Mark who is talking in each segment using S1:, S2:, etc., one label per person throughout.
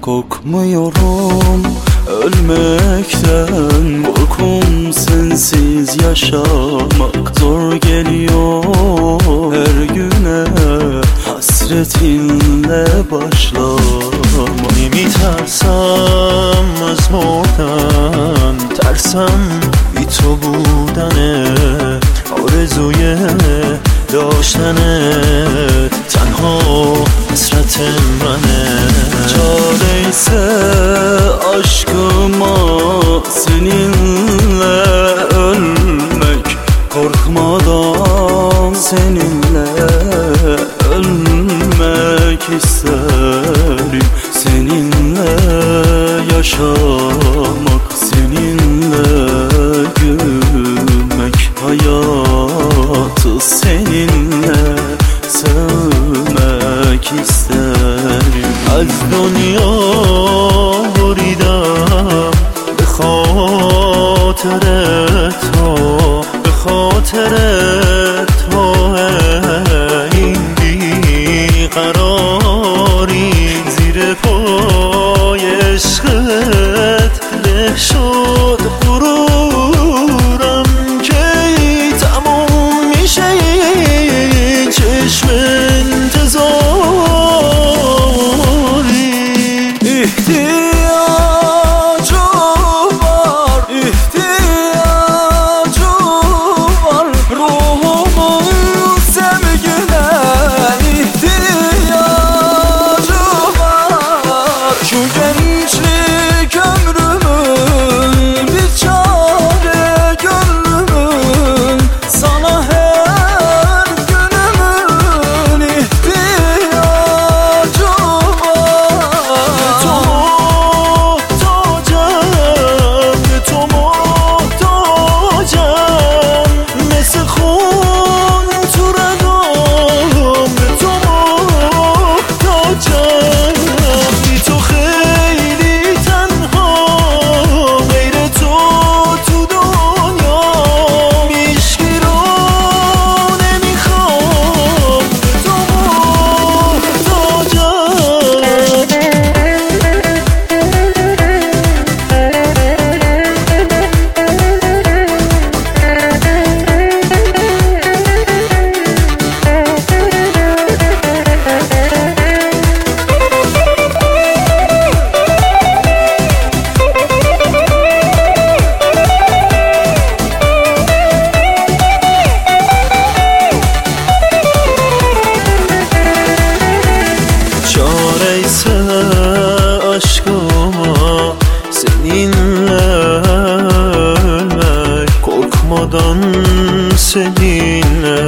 S1: Korkmuyorum ölmekten, korkum sensiz yaşamak zor geliyor her güne. Hasretinle başlamak.
S2: نمیترسم از مردن، ترسم بی تو بودنه، آرزوی داشتنت تنها حسرت منه.
S1: Çareyse aşkıma seninle ölmek, korkmadan seninle ölmek isterim. Seninle yaşamak, seninle gülmek, hayatı seninle sevmek isterim.
S2: از دنیا بریدم به خاطر تو، به خاطر تو این بیقراری زیر پای عشقت له شد غرورم که تموم میشه این چشم انتظاری.
S1: İhtiyacım var, ihtiyacım var ruhumun sevgine. İhtiyacım var, şu gençlik ömrümün bir çare gönlümün, sana her günümün ihtiyacım
S2: aşkıma seninle ölmek, korkmadan seninle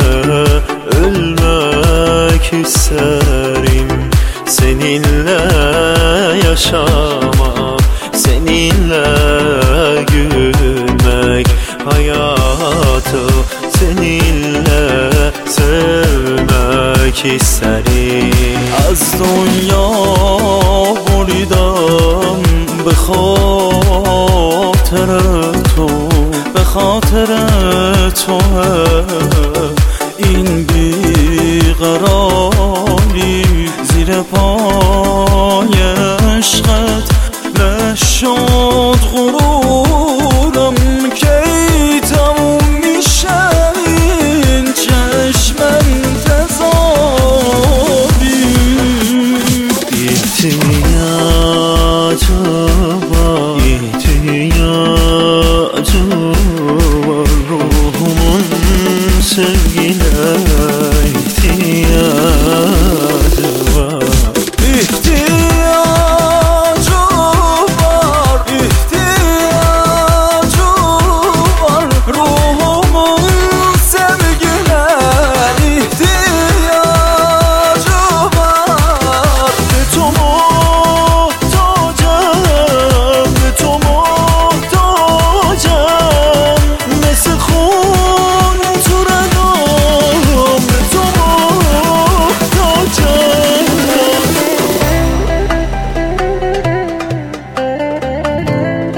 S2: ölmek isterim. Seninle yaşamak, seninle gülmek, hayatı seninle sevmek isterim.
S1: از دنیا بریدم به خاطر تو، به خاطر تو این بیقراری زیر پای عشقت له شد غرورم که تموم میشه این چشم انتظاری.
S2: İhtiyacım var, ihtiyacım var ruhumun sevgine, ihtiyacım var.
S1: İhtiyacım var, ihtiyacım var ruhumun sevgine. İhtiyacım var.
S2: به تو محتاجم، به تو محتاجم، مثل خون تو رگام به تو محتاجم.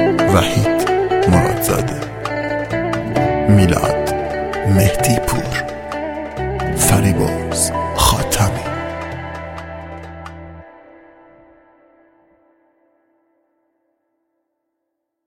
S3: وحید مرادزاده، میلاد مهدی پور.